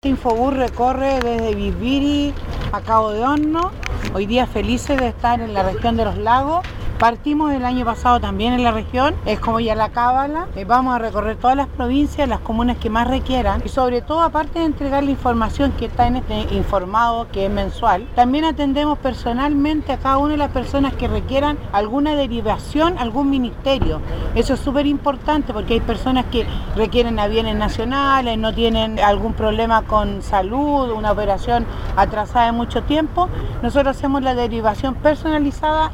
Infobús recorre desde Bisbiri a Cabo de Horno. Hoy día felices de estar en la región de los lagos. Partimos el año pasado también en la región, es como ya la cábala. Vamos a recorrer todas las provincias, las comunas que más requieran y sobre todo, aparte de entregar la información que está en este informado, que es mensual, también atendemos personalmente a cada una de las personas que requieran alguna derivación, algún ministerio. Eso es súper importante porque hay personas que requieren aviones nacionales, no tienen algún problema con salud, una operación atrasada de mucho tiempo. Nosotros hacemos la derivación personalizada.